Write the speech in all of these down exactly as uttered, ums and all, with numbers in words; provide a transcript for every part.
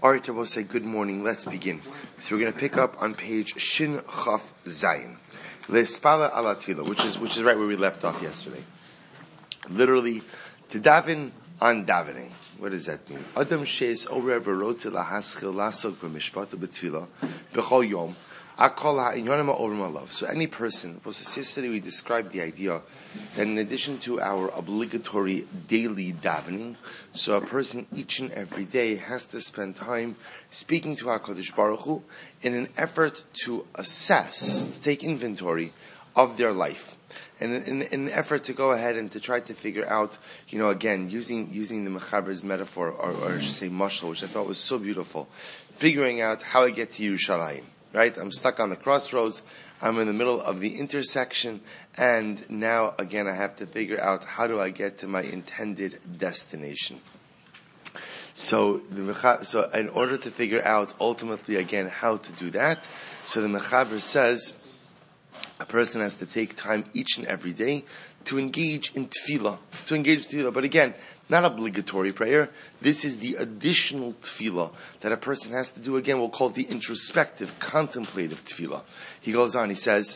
All right, I will say good morning. Let's begin. So we're going to pick up on page Shin Chaf Zayin, Le'espala ala Tefillah, which is which is right where we left off yesterday. Literally, to daven on davening. What does that mean? Adam sheis orer v'rotze lahaschil lasok b'mishpat b'tefillah b'chol yom akol ha'inyonim ha'orim alav. So any person, well, yesterday we described the idea that in addition to our obligatory daily davening, so a person each and every day has to spend time speaking to HaKadosh Baruch Hu in an effort to assess, to take inventory of their life. And in, in an effort to go ahead and to try to figure out, you know, again, using using the Mechaber's metaphor, or, or I should say mashal, which I thought was so beautiful, figuring out how I get to Yerushalayim, right? I'm stuck on the crossroads, I'm in the middle of the intersection, and now, again, I have to figure out how do I get to my intended destination. So, the so in order to figure out, ultimately, again, how to do that, so the Mechaber says, a person has to take time each and every day to engage in tefillah, to engage in tefillah. But again, not obligatory prayer. This is the additional tefillah that a person has to do. Again, we'll call it the introspective, contemplative tefillah. He goes on, he says,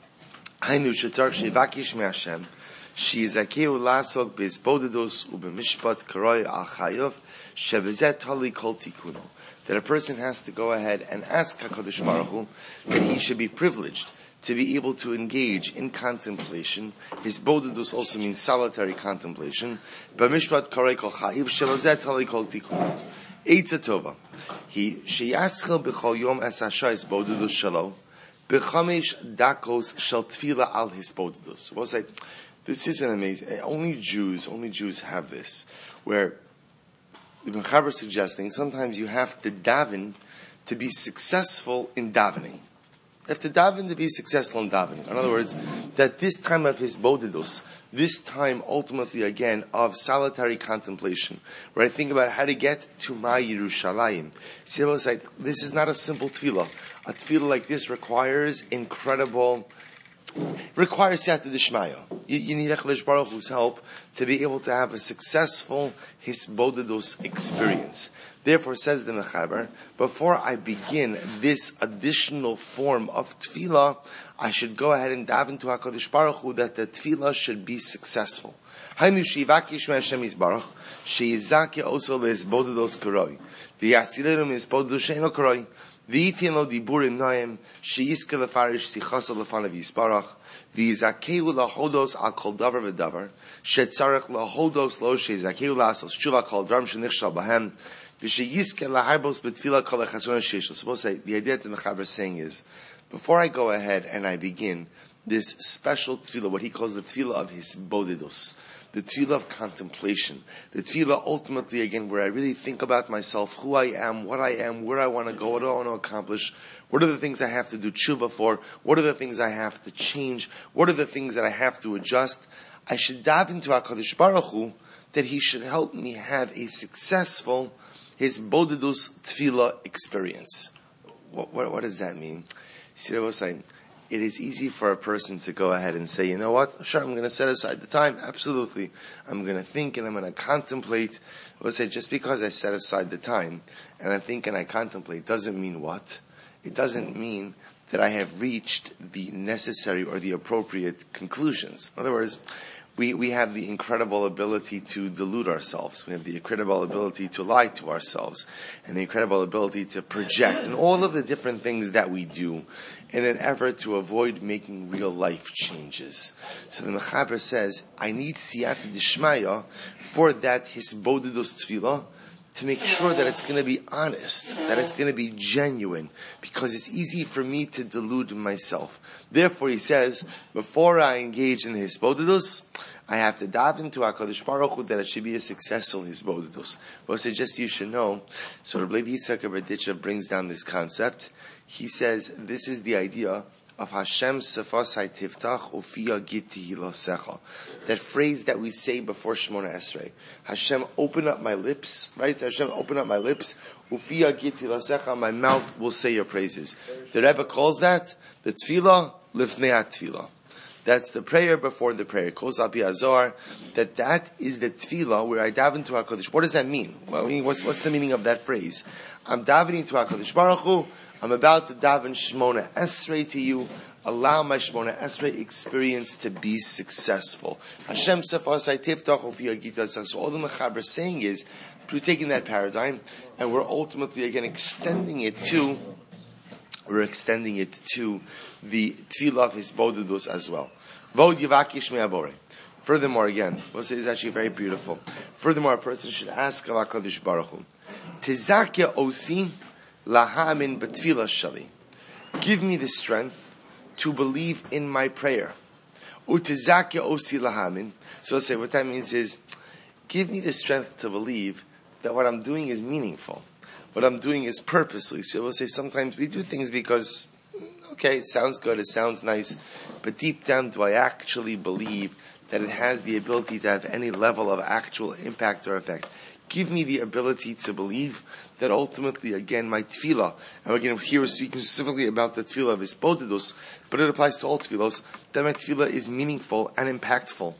Hainu shetar shevakish me'Hashem, she'izakeu lasok be'izbodedos u'b'mishpat karoi al chayav, she'vezet tali kol tikuno. That a person has to go ahead and ask HaKadosh Baruch Hu that he should be privileged to be able to engage in contemplation. His bodedus also means solitary contemplation. B'mishpat karei kol chayiv shelozet tali kol tikun. Eitza tova. He sheyaschel b'chol yom es hashayis bodedus shelo b'chamesh dakos shel tefila al his bodedus. We'll say, this is an amazing. Only Jews, only Jews have this, where the Mechaber is suggesting sometimes you have to daven to be successful in davening. You have to daven to be successful in davening. In other words, that this time of his bodedus, this time ultimately again of solitary contemplation, where I think about how to get to my Yerushalayim. See, it's like, this is not a simple tefillah. A tefillah like this requires incredible, requires siyata d'shmaya. You, you need HaKadosh Baruch Hu's help to be able to have a successful his bodedus experience. Therefore, says the Mechaber, before I begin this additional form of tefillah, I should go ahead and daven to HaKadosh Baruch Hu that the tefillah should be successful. Hainu shivakish me'Hashem yisbarach, she'yizake oso le'izbodedos karoi, v'yasilenu me'izbodedos she'eno karoi, v'yitin lo diburim noem, she'yizke lefarish sichaso lefanav yisbarach, v'yizakeu lahodos al kol davar v'davar, she'tzarech lahodos lo she'yizakeu lasos tshuva kol dram shenichshal bahem, Suppose say, the idea that the Mechaber is saying is, before I go ahead and I begin this special tefillah, what he calls the tefillah of his bodedus, the tefillah of contemplation, the tefillah ultimately, again, where I really think about myself, who I am, what I am, where I want to go, what do I want to accomplish, what are the things I have to do tshuva for, what are the things I have to change, what are the things that I have to adjust. I should dive into HaKadosh Baruch Hu that he should help me have a successful his bodedus tefillah experience. What, what, what does that mean? See what I was saying? It is easy for a person to go ahead and say, you know what? Sure, I'm going to set aside the time. Absolutely. I'm going to think and I'm going to contemplate. I would say, just because I set aside the time and I think and I contemplate doesn't mean what? It doesn't mean that I have reached the necessary or the appropriate conclusions. In other words, We, we have the incredible ability to delude ourselves. We have the incredible ability to lie to ourselves. And the incredible ability to project. And all of the different things that we do in an effort to avoid making real life changes. So the Mechaber says, I need siyata d'shmaya for that his bodedus tefillah, to make sure that it's going to be honest, that it's going to be genuine, because it's easy for me to delude myself. Therefore, he says, before I engage in his bodedus, I have to dive into HaKadosh Baruch Hu that it should be a successful his bodedus. Well, so just you should know, so Rabbi Yitzchak Berditcher brings down this concept. He says, this is the idea of Hashem sefasai tiftach ufiya git tehilasecha. That phrase that we say before Shemona Esrei. Hashem, open up my lips, right? Hashem, open up my lips. Ufiya git tehilasecha, my mouth will say your praises. The Rebbe calls that the tefillah lifnei tefillah. That's the prayer before the prayer. Kos al pi hazor, that that is the tefillah where I daven to HaKadosh. What does that mean? Well, I mean, what's, what's the meaning of that phrase? I'm davening to HaKadosh Baruch Hu. I'm about to daven Shmona Esrei to you. Allow my Shmona Esrei experience to be successful. Hashem sefasai tiftach ufi agita. So all the Mechaber is saying is, we're taking that paradigm and we're ultimately again extending it to, we're extending it to the tefillah of his bodedus as well. Vod yivakish me'abore. Furthermore, again, what is actually very beautiful. Furthermore, a person should ask of HaKadosh Baruch Hu, Tizakya osi lahamin b'tefillah shali. Give me the strength to believe in my prayer. Utizakya osi lahamin. So I'll say what that means is, give me the strength to believe that what I'm doing is meaningful. What I'm doing is purposely. So we'll say sometimes we do things because, okay, it sounds good, it sounds nice, but deep down, do I actually believe that it has the ability to have any level of actual impact or effect? Give me the ability to believe that ultimately, again, my tefillah, and again, here we're speaking specifically about the tefillah of Hisbodedus, but it applies to all tefillahs, that my tefillah is meaningful and impactful.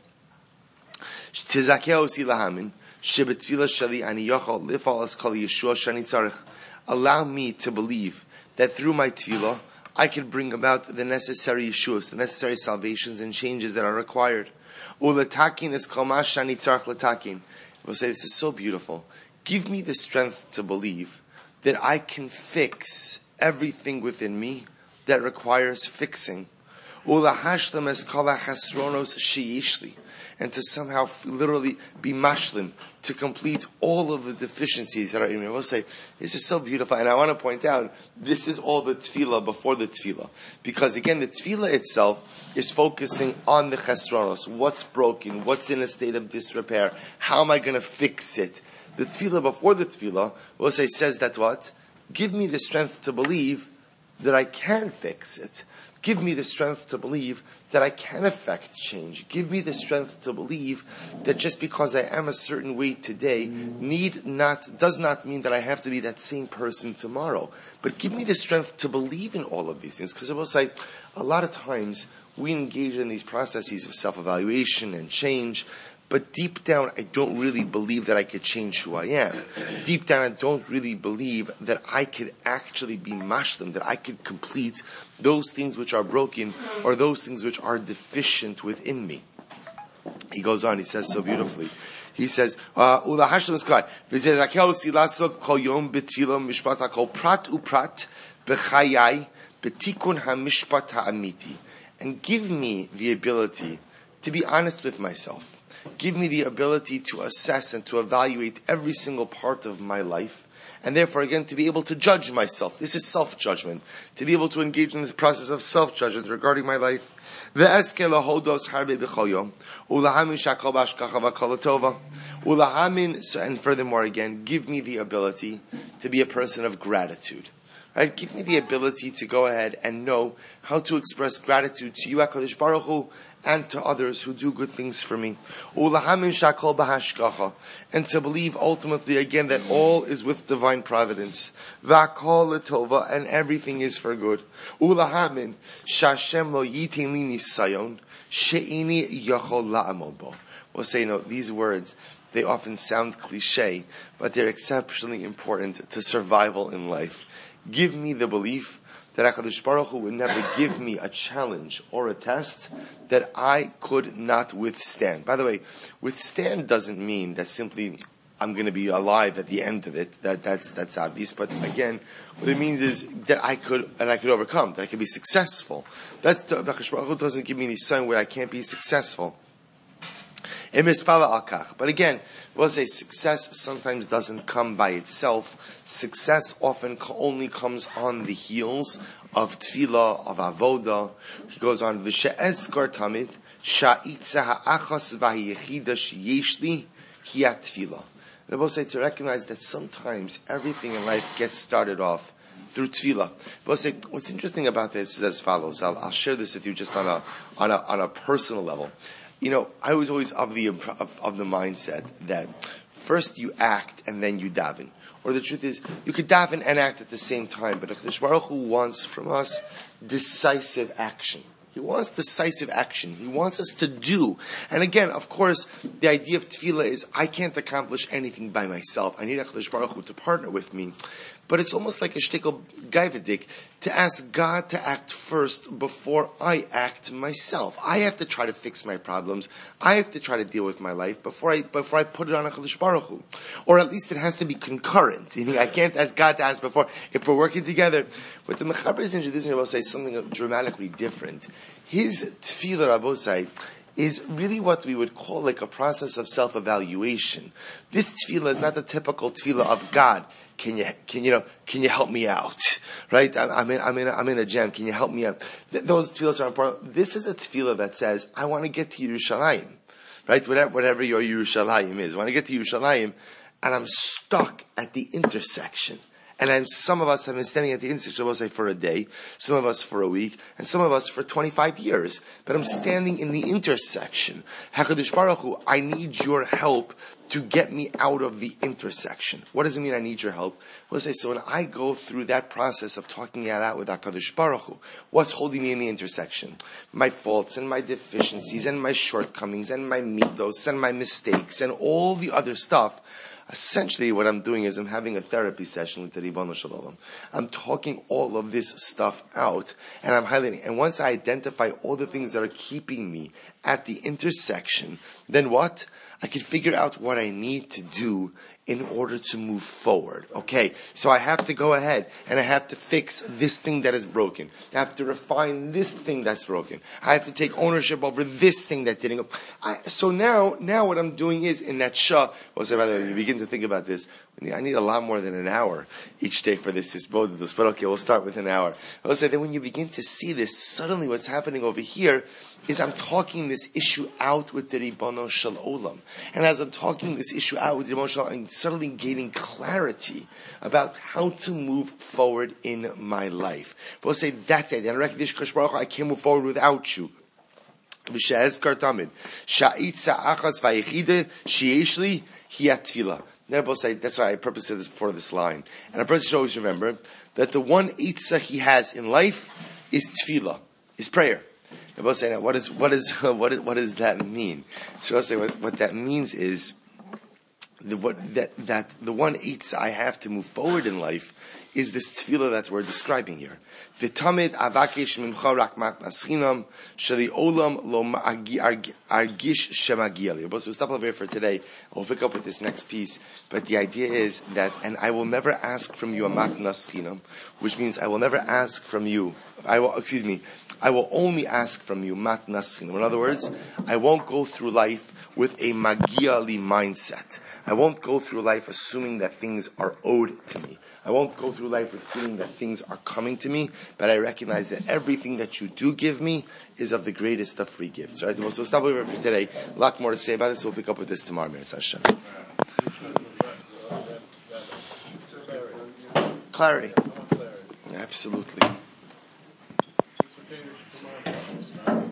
Allow me to believe that through my tefillah, I can bring about the necessary yeshuas, the necessary salvations and changes that are required. Ulatakin is kamash shani tzarich latakin. We'll say this is so beautiful. Give me the strength to believe that I can fix everything within me that requires fixing. Ulahashlam es kol hachasronos sheyishli. And to somehow literally be mashlim, to complete all of the deficiencies that are in me. I will say, this is so beautiful. And I want to point out, this is all the tefillah before the tefillah. Because again, the tefillah itself is focusing on the chesronos. What's broken? What's in a state of disrepair? How am I going to fix it? The tefillah before the tefillah, we'll say, says that what? Give me the strength to believe that I can fix it. Give me the strength to believe that I can affect change. Give me the strength to believe that just because I am a certain way today, need not, does not mean that I have to be that same person tomorrow. But give me the strength to believe in all of these things. Because I will say, a lot of times, we engage in these processes of self-evaluation and change, but deep down, I don't really believe that I could change who I am. Deep down, I don't really believe that I could actually be mashlim, that I could complete those things which are broken or those things which are deficient within me. He goes on, he says so beautifully. He says, Ula Hashem is klar. V'zezakel silasok kol yom b'tfilah mishpat hakol prat uprat b'chayai b'tikun ha-mishpat ha'amiti. And give me the ability to be honest with myself. Give me the ability to assess and to evaluate every single part of my life, and therefore, again, to be able to judge myself. This is self-judgment. To be able to engage in this process of self-judgment regarding my life. And furthermore, again, give me the ability to be a person of gratitude. Right? Give me the ability to go ahead and know how to express gratitude to you, HaKadosh Baruch Hu, and to others who do good things for me. And to believe ultimately again that all is with divine providence. And everything is for good. We'll say, no, these words, they often sound cliche, but they're exceptionally important to survival in life. Give me the belief that HaKadosh Baruch Hu would never give me a challenge or a test that I could not withstand. By the way, withstand doesn't mean that simply I'm going to be alive at the end of it. That, that's, that's obvious. But again, what it means is that I could, and I could overcome, that I could be successful. That's, HaKadosh Baruch Hu doesn't give me any sign where I can't be successful. But again, we'll say success sometimes doesn't come by itself. Success often only comes on the heels of tefillah, of avodah. He goes on, V'she'ezkar tamid, sha'itza ha'achas v'ha'yechida she'yeshli hiyat tefillah. And I will say to recognize that sometimes everything in life gets started off through tefillah. But I'll say, what's interesting about this is as follows. I'll, I'll share this with you just on a, on a, on a personal level. You know, I was always of the of, of the mindset that first you act and then you daven. Or the truth is, you could daven and act at the same time. But HaKadosh Baruch Hu wants from us decisive action. He wants decisive action. He wants us to do. And again, of course, the idea of tefillah is I can't accomplish anything by myself. I need HaKadosh Baruch Hu to partner with me. But it's almost like a shtickle gaivadik to ask God to act first before I act myself. I have to try to fix my problems. I have to try to deal with my life before I before I put it on HaKadosh Baruch Hu. Or at least it has to be concurrent. You think I can't ask God to ask before. If we're working together, but the Mechaber is introducing Rabbosai something dramatically different. His tefillah Rabbosai is really what we would call like a process of self-evaluation. This tefillah is not the typical tefillah of God. Can you, can you know, can you help me out? Right? I'm in, I'm in, I'm in a jam. Can you help me out? Th- those tefillahs are important. This is a tefillah that says, I want to get to Yerushalayim. Right? Whatever, whatever your Yerushalayim is. I want to get to Yerushalayim, and I'm stuck at the intersection. And I'm, some of us have been standing at the intersection, we'll say, for a day, some of us for a week, and some of us for twenty-five years. But I'm standing in the intersection. HaKadosh Baruch Hu, I need your help to get me out of the intersection. What does it mean I need your help? We'll say, so when I go through that process of talking it out with HaKadosh Baruch Hu, what's holding me in the intersection? My faults and my deficiencies and my shortcomings and my mitos and my mistakes and all the other stuff. Essentially, what I'm doing is I'm having a therapy session with the Ribono Shel Olam. I'm talking all of this stuff out, and I'm highlighting. And once I identify all the things that are keeping me at the intersection, then what? I can figure out what I need to do in order to move forward. Okay, so I have to go ahead and I have to fix this thing that is broken. I have to refine this thing that's broken. I have to take ownership over this thing that didn't go. I, so now, now what I'm doing is in that shah. Well, so by the way, you begin to think about this. I need a lot more than an hour each day for this. Is both of those, but okay, we'll start with an hour. I'll say that when you begin to see this, suddenly what's happening over here is I'm talking this issue out with the Ribono Shel Olam, and as I'm talking this issue out with the Ribono Shel Olam, I'm suddenly gaining clarity about how to move forward in my life. But we'll say that's it. And I recognize Kadosh Baruch Hu, I can't move forward without you. That's why I purposely said this before this line. And a person should always remember that the one eitzah he has in life is tefillah, is prayer. And we'll say, now, what is what is what is what does that mean? So I'll say what, what that means is the, what, that that the one eitzah I have to move forward in life is this tefillah that we're describing here. V'tamid avakesh mimcha rak matnas chinam sheli olam lo argish shemagia li. So we'll stop over here for today. We'll pick up with this next piece. But the idea is that, and I will never ask from you a matnas chinam, which means I will never ask from you. I will, excuse me, I will only ask from you matnas chinam. In other words, I won't go through life with a magia li mindset. I won't go through life assuming that things are owed to me. I won't go through life with feeling that things are coming to me, but I recognize that everything that you do give me is of the greatest of free gifts. Right? So we'll stop over for today. A lot more to say about this. We'll pick up with this tomorrow. Hashem. Clarity. Absolutely.